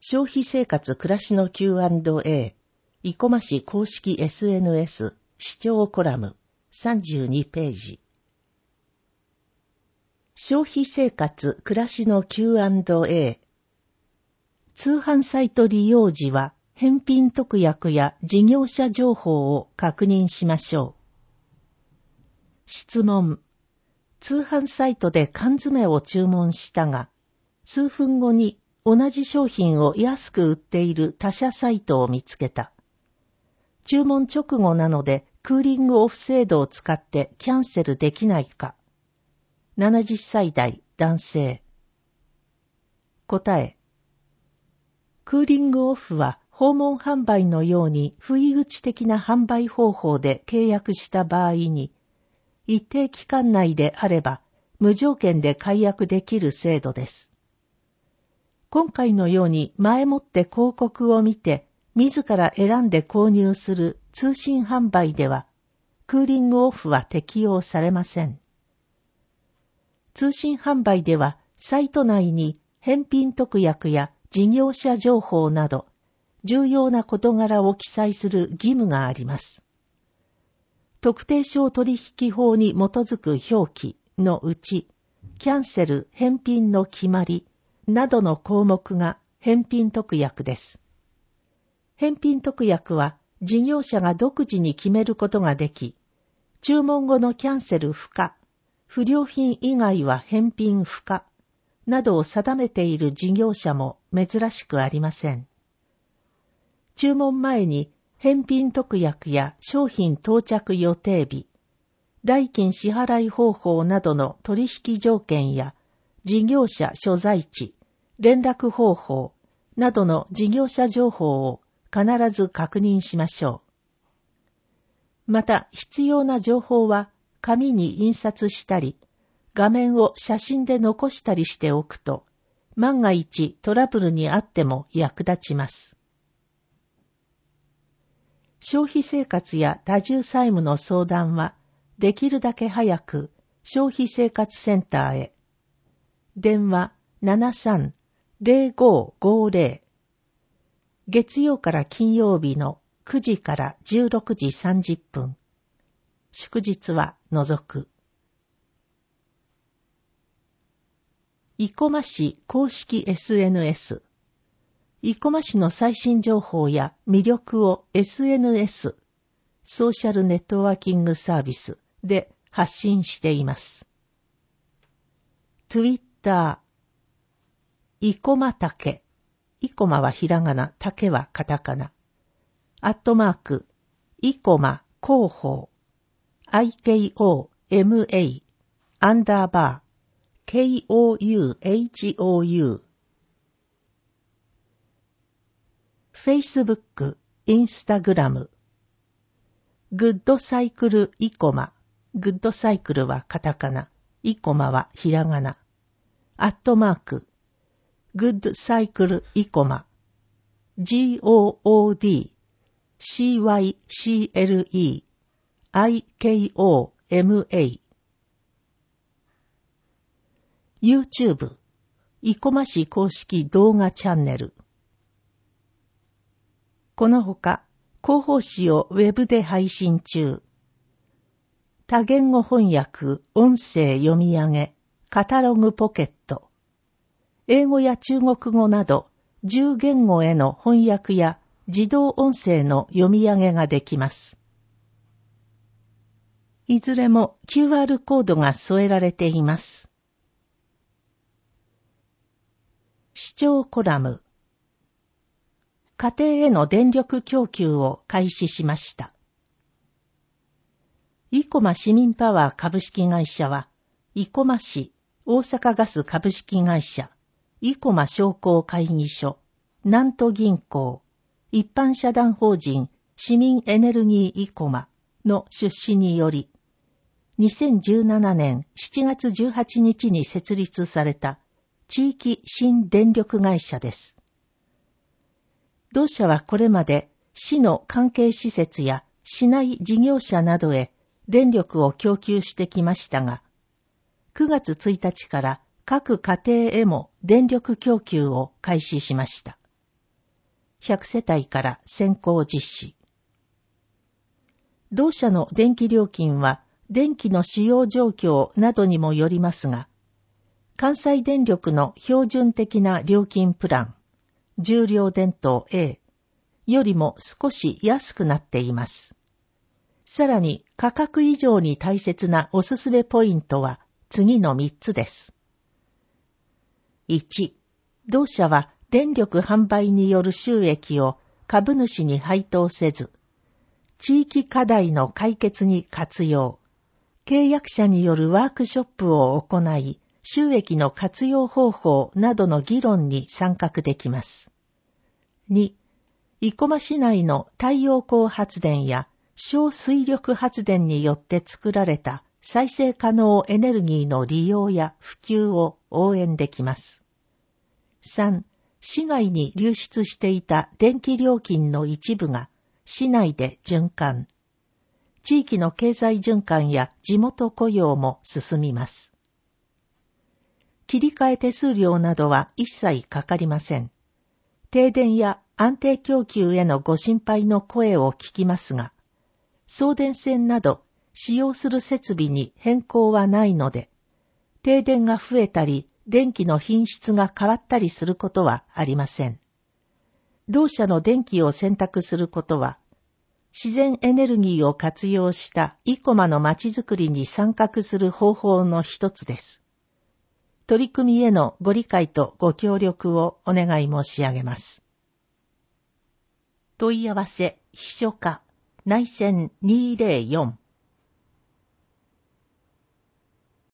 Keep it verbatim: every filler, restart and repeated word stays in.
消費生活暮らしの キューアンドエー、生駒市公式 エスエヌエス 視聴コラムさんじゅうにページ。消費生活暮らしの キューアンドエー。通販サイト利用時は返品特約や事業者情報を確認しましょう。質問。通販サイトで缶詰を注文したが、数分後に同じ商品を安く売っている他社サイトを見つけた。注文直後なのでクーリングオフ制度を使ってキャンセルできないか。ななじゅっさい代男性。答え。クーリングオフは訪問販売のように不意打ち的な販売方法で契約した場合に、一定期間内であれば無条件で解約できる制度です。今回のように前もって広告を見て自ら選んで購入する通信販売ではクーリングオフは適用されません。通信販売ではサイト内に返品特約や事業者情報など重要な事柄を記載する義務があります。特定商取引法に基づく表記のうちキャンセル返品の決まりなどの項目が返品特約です。返品特約は事業者が独自に決めることができ、注文後のキャンセル不可、不良品以外は返品不可などを定めている事業者も珍しくありません。注文前に返品特約や商品到着予定日、代金支払い方法などの取引条件や事業者所在地、連絡方法などの事業者情報を必ず確認しましょう。また必要な情報は紙に印刷したり、画面を写真で残したりしておくと、万が一トラブルにあっても役立ちます。消費生活や多重債務の相談は、できるだけ早く消費生活センターへ。電話 ななさんゼロごごゼロ。月曜から金曜日のくじからじゅうろくじさんじゅっぷん。祝日は除く。生駒市公式 エスエヌエス。生駒市の最新情報や魅力を エスエヌエス、ソーシャルネットワーキングサービスで発信しています。Twitter、生駒竹、生駒はひらがな、竹はカタカナ。アットマーク、生駒広報、アイケーオーエムエー、アンダーバー、ケーオーユーエイチオーユー。Facebook、Instagram。グッドサイクル生駒。グッドサイクルはカタカナ。生駒はひらがな。アットマーク。グッドサイクル生駒。ジーオーオーディーシーワイシーエルイーアイケーオーエムエー。YouTube、生駒市公式動画チャンネル。このほか、広報誌をウェブで配信中。多言語翻訳、音声読み上げ、カタログポケット。英語や中国語など、じゅう言語への翻訳や自動音声の読み上げができます。いずれも キューアール コードが添えられています。視聴コラム。家庭への電力供給を開始しました。生駒市民パワー株式会社は、生駒市、大阪ガス株式会社、生駒商工会議所、南都銀行、一般社団法人市民エネルギー生駒の出資により、にせんじゅうななねんしちがつじゅうはちにちに設立された地域新電力会社です。同社はこれまで市の関係施設や市内事業者などへ電力を供給してきましたが、くがつついたちから各家庭へも電力供給を開始しました。 ひゃくせたいから先行実施。同社の電気料金は電気の使用状況などにもよりますが、関西電力の標準的な料金プラン、重量電灯 A よりも少し安くなっています。さらに価格以上に大切なおすすめポイントは次のみっつです。いち、同社は電力販売による収益を株主に配当せず、地域課題の解決に活用、契約者によるワークショップを行い、収益の活用方法などの議論に参画できます。に、生駒市内の太陽光発電や小水力発電によって作られた再生可能エネルギーの利用や普及を応援できます。さん、市外に流出していた電気料金の一部が市内で循環。地域の経済循環や地元雇用も進みます。切り替え手数料などは一切かかりません。停電や安定供給へのご心配の声を聞きますが、送電線など使用する設備に変更はないので、停電が増えたり、電気の品質が変わったりすることはありません。同社の電気を選択することは、自然エネルギーを活用した生駒のまちづくりに参画する方法の一つです。取り組みへのご理解とご協力をお願い申し上げます。問い合わせ秘書課内線にーぜろよん